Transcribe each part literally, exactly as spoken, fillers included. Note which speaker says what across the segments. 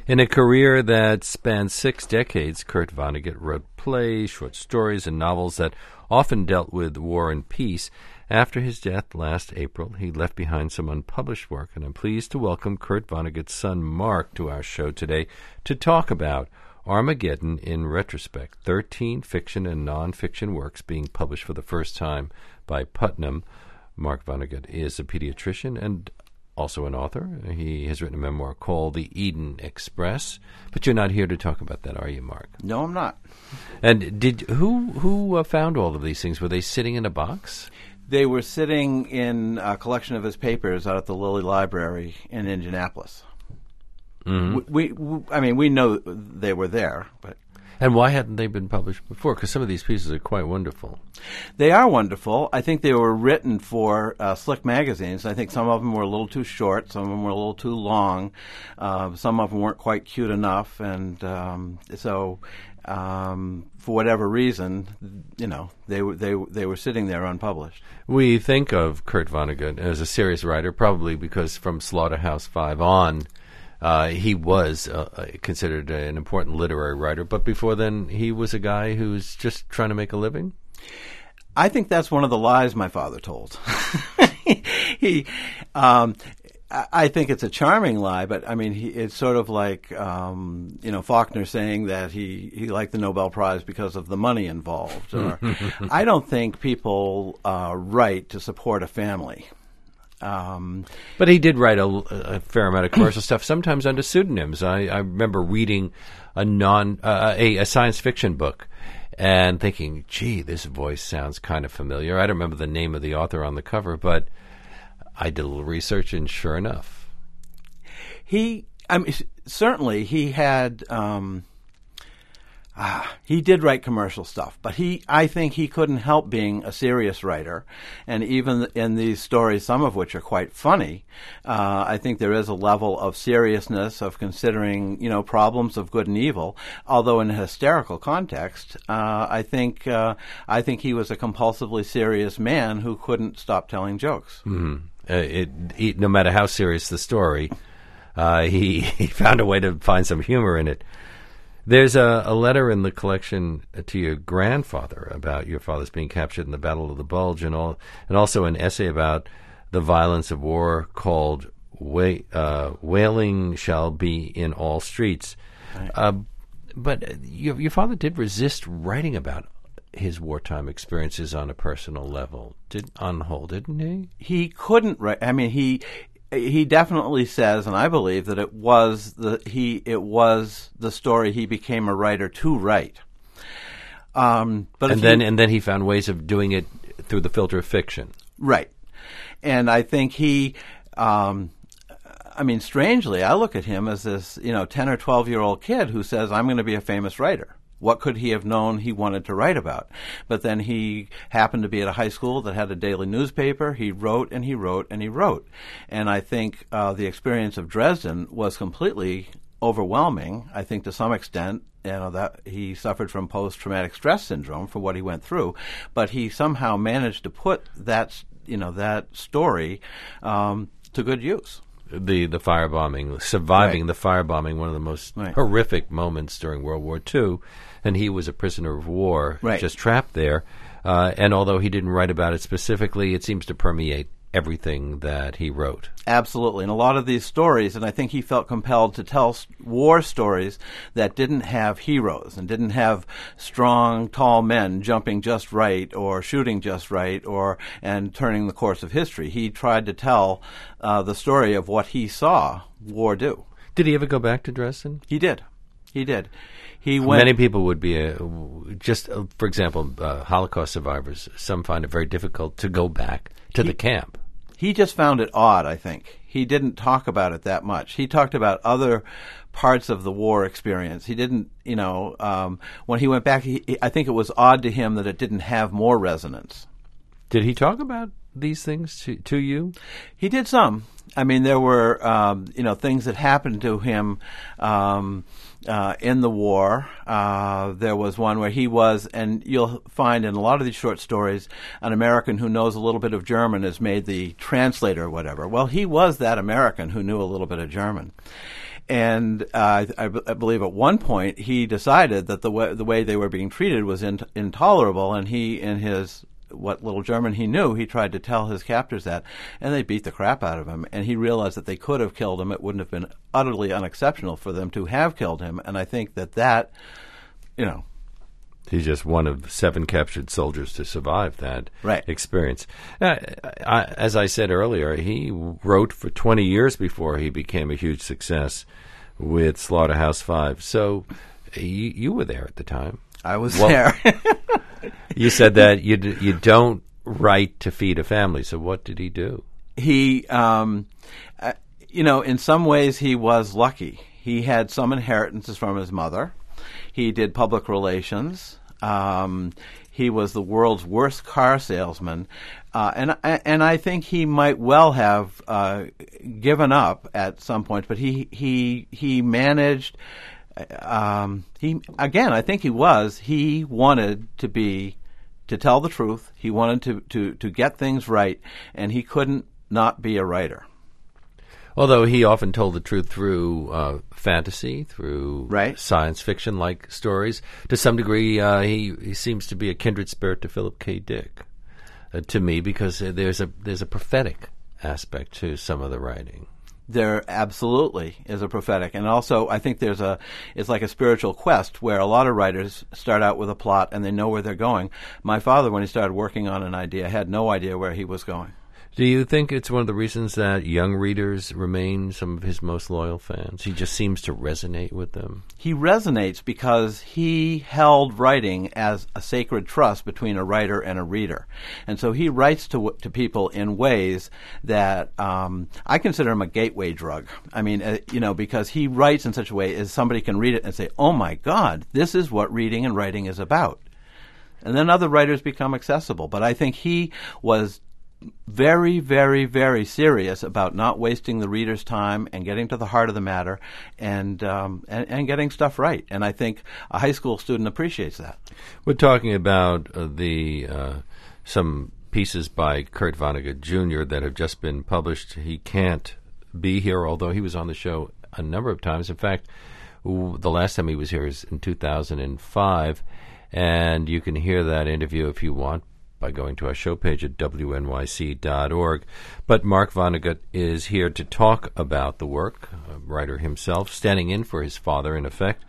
Speaker 1: In a career that spanned six decades, Kurt Vonnegut wrote plays, short stories, and novels that often dealt with war and peace. After his death last April, he left behind some unpublished work, and I'm pleased to welcome Kurt Vonnegut's son, Mark, to our show today to talk about Armageddon in retrospect, thirteen fiction and nonfiction works being published for the first time by Putnam. Mark Vonnegut is a pediatrician and also an author. He has written a memoir called The Eden Express. But you're not here to talk about that, are you, Mark?
Speaker 2: No, I'm not.
Speaker 1: And did who who uh, found all of these things? Were they sitting in a box?
Speaker 2: They were sitting in a collection of his papers out at the Lilly Library in Indianapolis. Mm-hmm. We, we, I mean, we know they were there, but
Speaker 1: and why hadn't they been published before? Because some of these pieces are quite wonderful.
Speaker 2: They are wonderful. I think they were written for uh, slick magazines. I think some of them were a little too short, some of them were a little too long, uh, some of them weren't quite cute enough, and um, so um, for whatever reason, you know, they were they they were sitting there unpublished.
Speaker 1: We think of Kurt Vonnegut as a serious writer, probably because from Slaughterhouse Five on. Uh, he was uh, considered an important literary writer, but before then, he was a guy who was just trying to make a living?
Speaker 2: I think that's one of the lies my father told. he, um, I think it's a charming lie, but I mean, he, it's sort of like, um, you know, Faulkner saying that he, he liked the Nobel Prize because of the money involved. Or, I don't think people uh, write to support a family. Um,
Speaker 1: but he did write a, a fair amount of commercial stuff, sometimes under pseudonyms. I, I remember reading a non uh, a, a science fiction book and thinking, gee, this voice sounds kind of familiar. I don't remember the name of the author on the cover, but I did a little research, and sure enough.
Speaker 2: He, I mean, certainly he had... Um, Ah, he did write commercial stuff, but he, I think he couldn't help being a serious writer. And even in these stories, some of which are quite funny, uh, I think there is a level of seriousness of considering, you know, problems of good and evil. Although in a hysterical context, uh, I think, uh, I think he was a compulsively serious man who couldn't stop telling jokes.
Speaker 1: Mm-hmm. Uh, it, it, no matter how serious the story, uh, he, he found a way to find some humor in it. There's a, a letter in the collection to your grandfather about your father's being captured in the Battle of the Bulge, and all, and also an essay about the violence of war called Wa- uh, "Wailing Shall Be in All Streets." Right. Uh, but your, your father did resist writing about his wartime experiences on a personal level, did on the whole, didn't he?
Speaker 2: He couldn't write. I mean, he. He definitely says, and I believe that it was the he it was the story he became a writer to write. Um, but
Speaker 1: and then you, and then he found ways of doing it through the filter of fiction.
Speaker 2: Right, and I think he. Um, I mean, strangely, I look at him as this, you know, ten or twelve year old kid who says, "I'm going to be a famous writer." What could he have known he wanted to write about? But then he happened to be at a high school that had a daily newspaper. He wrote and he wrote and he wrote. And I think uh, the experience of Dresden was completely overwhelming. I think to some extent, you know, that he suffered from post-traumatic stress syndrome for what he went through. But he somehow managed to put that, you know, that story um, to good use.
Speaker 1: The the firebombing, surviving
Speaker 2: right.
Speaker 1: the firebombing, one of the most
Speaker 2: right.
Speaker 1: horrific moments during World War Two, and he was a prisoner of war,
Speaker 2: right.
Speaker 1: just trapped there. Uh, and although he didn't write about it specifically, it seems to permeate everything that he wrote.
Speaker 2: Absolutely. And a lot of these stories, and I think he felt compelled to tell war stories that didn't have heroes and didn't have strong, tall men jumping just right or shooting just right or and turning the course of history. He tried to tell uh, the story of what he saw war do.
Speaker 1: Did he ever go back to Dresden?
Speaker 2: He did. He did. He went.
Speaker 1: Many people would be, uh, just uh, for example, uh, Holocaust survivors, some find it very difficult to go back to
Speaker 2: he,
Speaker 1: the camp.
Speaker 2: He just found it odd, I think. He didn't talk about it that much. He talked about other parts of the war experience. He didn't, you know, um, when he went back, he, I think it was odd to him that it didn't have more resonance.
Speaker 1: Did he talk about these things to, to you?
Speaker 2: He did some. I mean, there were, um, you know, things that happened to him um, uh, in the war. Uh, there was one where he was, and you'll find in a lot of these short stories, an American who knows a little bit of German is made the translator or whatever. Well, he was that American who knew a little bit of German. And uh, I, I believe at one point he decided that the way, the way they were being treated was in, intolerable, and he, in his what little German he knew, he tried to tell his captors that, and they beat the crap out of him. And he realized that they could have killed him. It wouldn't have been utterly unexceptional for them to have killed him. And I think that that, you know,
Speaker 1: he's just one of seven captured soldiers to survive that
Speaker 2: right.
Speaker 1: experience. Uh, I, as I said earlier, he wrote for twenty years before he became a huge success with Slaughterhouse Five. So you, you were there at the time.
Speaker 2: I was
Speaker 1: well,
Speaker 2: there.
Speaker 1: You said that you d- you don't write to feed a family. So what did he do?
Speaker 2: He, um, uh, you know, in some ways he was lucky. He had some inheritances from his mother. He did public relations. Um, he was the world's worst car salesman, uh, and and I think he might well have uh, given up at some point. But he he he managed. Um, he again, I think he was. He wanted to be to tell the truth. He wanted to to to get things right, and he couldn't not be a writer.
Speaker 1: Although he often told the truth through uh, fantasy, through
Speaker 2: right.
Speaker 1: science fiction-like stories. To some degree, uh, he, he seems to be a kindred spirit to Philip K. Dick, uh, to me, because uh, there's a there's a prophetic aspect to some of the writing.
Speaker 2: There absolutely is a prophetic, and also I think there's a it's like a spiritual quest where a lot of writers start out with a plot and they know where they're going. My father, when he started working on an idea, had no idea where he was going.
Speaker 1: Do you think it's one of the reasons that young readers remain some of his most loyal fans? He just seems to resonate with them.
Speaker 2: He resonates because he held writing as a sacred trust between a writer and a reader. And so he writes to to people in ways that um, I consider him a gateway drug. I mean, uh, you know, because he writes in such a way as somebody can read it and say, oh, my God, this is what reading and writing is about. And then other writers become accessible. But I think he was very, very, very serious about not wasting the reader's time and getting to the heart of the matter and, um, and and getting stuff right. And I think a high school student appreciates that.
Speaker 1: We're talking about uh, the uh, some pieces by Kurt Vonnegut Junior that have just been published. He can't be here, although he was on the show a number of times. In fact, w- the last time he was here is in two thousand five, and you can hear that interview if you want by going to our show page at W N Y C dot org. But Mark Vonnegut is here to talk about the work, a writer himself, standing in for his father, in effect.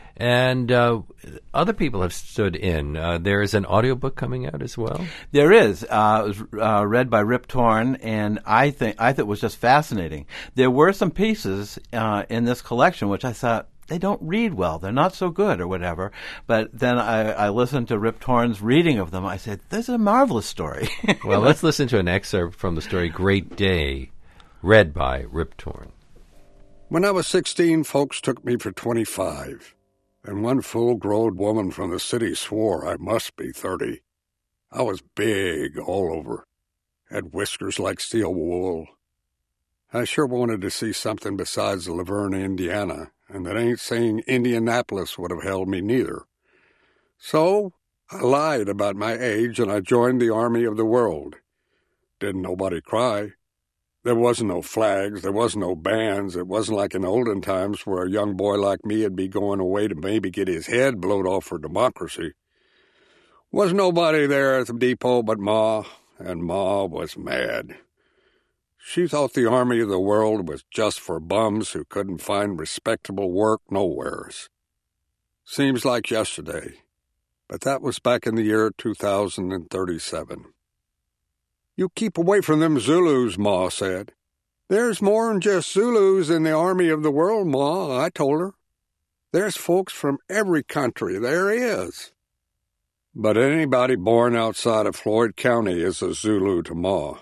Speaker 1: And uh, other people have stood in. Uh, there is an audiobook coming out as well?
Speaker 2: There is. Uh, it was uh, read by Rip Torn, and I think I thought it was just fascinating. There were some pieces uh, in this collection which I thought, they don't read well. They're not so good or whatever. But then I, I listened to Rip Torn's reading of them. I said, this is a marvelous story.
Speaker 1: Well, let's listen to an excerpt from the story Great Day, read by Rip Torn.
Speaker 3: When I was sixteen, folks took me for twenty-five. And one full-grown woman from the city swore I must be thirty. I was big all over, had whiskers like steel wool. I sure wanted to see something besides Laverne, Indiana, and that ain't saying Indianapolis would have held me neither. So I lied about my age, and I joined the Army of the World. Didn't nobody cry. There wasn't no flags, there wasn't no bands. It wasn't like in olden times where a young boy like me would be going away to maybe get his head blowed off for democracy. Wasn't nobody there at the depot but Ma, and Ma was mad. She thought the Army of the World was just for bums who couldn't find respectable work nowheres. Seems like yesterday, but that was back in the year two thousand thirty-seven. You keep away from them Zulus, Ma said. There's more than just Zulus in the Army of the World, Ma, I told her. There's folks from every country, there is. But anybody born outside of Floyd County is a Zulu to Ma.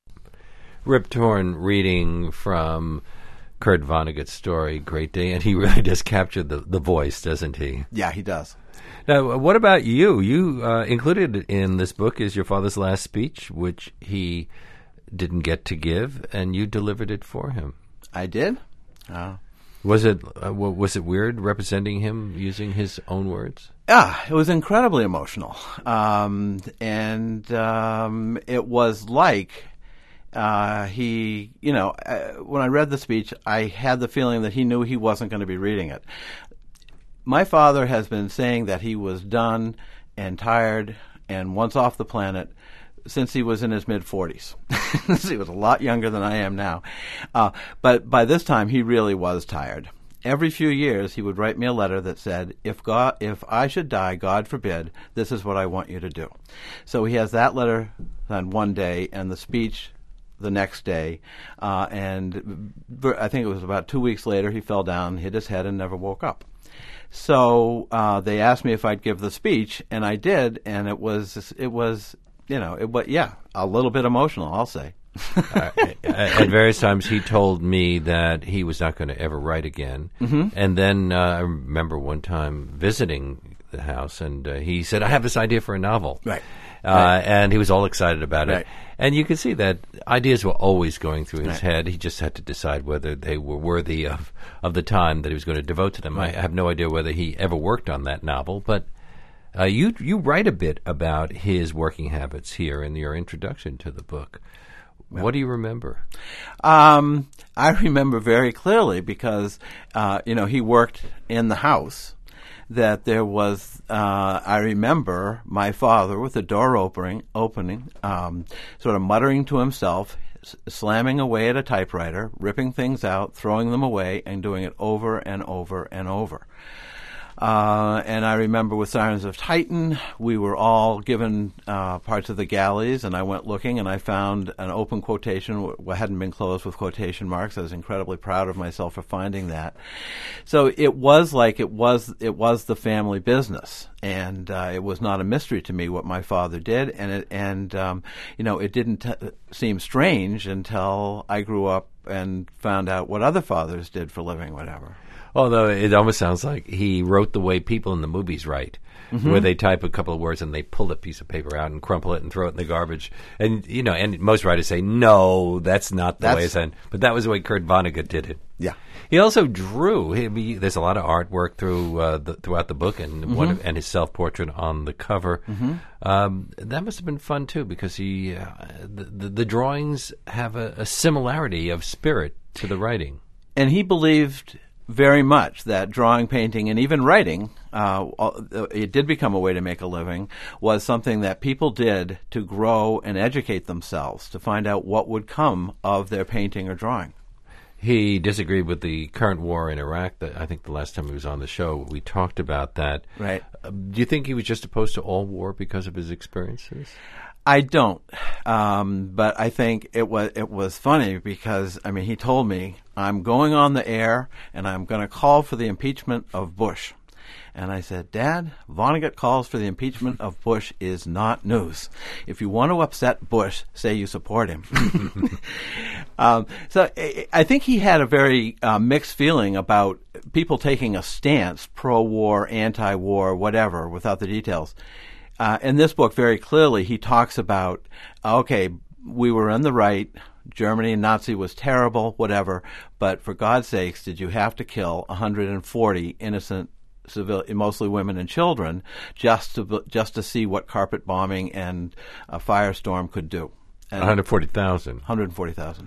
Speaker 1: Rip Torn reading from Kurt Vonnegut's story, Great Day, and he really does capture the, the voice, doesn't he?
Speaker 2: Yeah, he does.
Speaker 1: Now, what about you? You uh, included in this book is your father's last speech, which he didn't get to give, and you delivered it for him.
Speaker 2: I did. Oh.
Speaker 1: Was it uh, was it weird representing him using his own words?
Speaker 2: Yeah, it was incredibly emotional, um, and um, it was like uh, he, you know, uh, when I read the speech, I had the feeling that he knew he wasn't going to be reading it. My father has been saying that he was done and tired and once off the planet since he was in his mid-forties. He was a lot younger than I am now. Uh, but by this time, he really was tired. Every few years, he would write me a letter that said, if God, if I should die, God forbid, this is what I want you to do. So he has that letter on one day and the speech the next day. Uh, and I think it was about two weeks later, he fell down, hit his head, and never woke up. So uh, they asked me if I'd give the speech, and I did, and it was, it was, you know, it was, yeah, a little bit emotional, I'll say.
Speaker 1: uh, at various times, he told me that he was not going to ever write again. Mm-hmm. And then uh, I remember one time visiting the house, and uh, he said, I have this idea for a novel.
Speaker 2: Right.
Speaker 1: Uh,
Speaker 2: right.
Speaker 1: And he was all excited about it.
Speaker 2: Right.
Speaker 1: And you could see that ideas were always going through his
Speaker 2: right.
Speaker 1: head. He just had to decide whether they were worthy of, of the time that he was going to devote to them.
Speaker 2: Right.
Speaker 1: I have no idea whether he ever worked on that novel, but uh, you you write a bit about his working habits here in your introduction to the book. Well, what do you remember?
Speaker 2: Um, I remember very clearly because, uh, you know, he worked in the house, that there was, uh, I remember my father with the door opening, opening, um, sort of muttering to himself, s- slamming away at a typewriter, ripping things out, throwing them away, and doing it over and over and over. Uh, and I remember with Sirens of Titan, we were all given uh, parts of the galleys, and I went looking, and I found an open quotation, what hadn't been closed with quotation marks. I was incredibly proud of myself for finding that. So it was like it was it was the family business, and uh, it was not a mystery to me what my father did, and it, and um, you know, it didn't t- seem strange until I grew up and found out what other fathers did for a living, whatever.
Speaker 1: Although it almost sounds like he wrote the way people in the movies write, mm-hmm. where they type a couple of words and they pull a piece of paper out and crumple it and throw it in the garbage. And, you know, and most writers say, no, that's not the
Speaker 2: that's,
Speaker 1: way it's done. But that was the way Kurt Vonnegut did it.
Speaker 2: Yeah.
Speaker 1: He also drew. He, he, there's a lot of artwork through uh, the, throughout the book, and mm-hmm. one of, and his self-portrait on the cover. Mm-hmm. Um, that must have been fun, too, because he uh, the, the, the drawings have a, a similarity of spirit to the writing.
Speaker 2: And he believed very much that drawing, painting, and even writing, uh, it did become a way to make a living, was something that people did to grow and educate themselves, to find out what would come of their painting or drawing.
Speaker 1: He disagreed with the current war in Iraq. I think the last time he was on the show, we talked about that.
Speaker 2: Right.
Speaker 1: Uh, do you think he was just opposed to all war because of his experiences?
Speaker 2: I don't, um, but I think it was it was funny because, I mean, he told me, I'm going on the air and I'm going to call for the impeachment of Bush. And I said, Dad, Vonnegut calls for the impeachment of Bush is not news. If you want to upset Bush, say you support him. um, so I think he had a very uh, mixed feeling about people taking a stance, pro-war, anti-war, whatever, without the details. Uh, in this book, very clearly, he talks about, okay, we were in the right, Germany and Nazi was terrible, whatever, but for God's sakes, did you have to kill one hundred forty innocent civil, mostly women and children, just to just to see what carpet bombing and a firestorm could do? And
Speaker 1: one hundred forty thousand.
Speaker 2: one hundred forty thousand.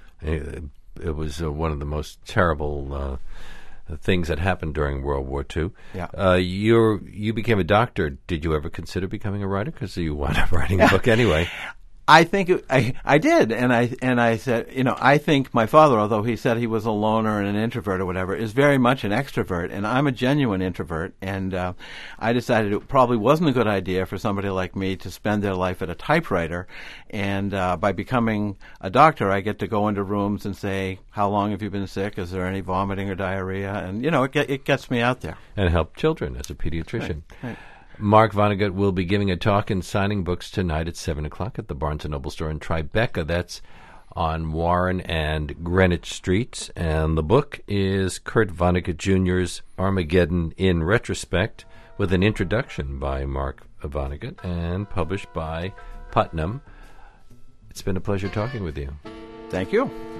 Speaker 1: It, it was uh, one of the most terrible uh things that happened during World War Two.
Speaker 2: Yeah.
Speaker 1: Uh, you you became a doctor. Did you ever consider becoming a writer? Because you wound up writing a book anyway.
Speaker 2: I think it, I I did, and I and I said, you know, I think my father, although he said he was a loner and an introvert or whatever, is very much an extrovert, and I'm a genuine introvert. And uh, I decided it probably wasn't a good idea for somebody like me to spend their life at a typewriter. And uh, by becoming a doctor, I get to go into rooms and say, "How long have you been sick? Is there any vomiting or diarrhea?" And you know, it get, it gets me out there
Speaker 1: and help children as a pediatrician.
Speaker 2: Right, right.
Speaker 1: Mark Vonnegut will be giving a talk and signing books tonight at seven o'clock at the Barnes and Noble store in Tribeca. That's on Warren and Greenwich Streets. And the book is Kurt Vonnegut Junior's Armageddon in Retrospect, with an introduction by Mark Vonnegut and published by Putnam. It's been a pleasure talking with you.
Speaker 2: Thank you.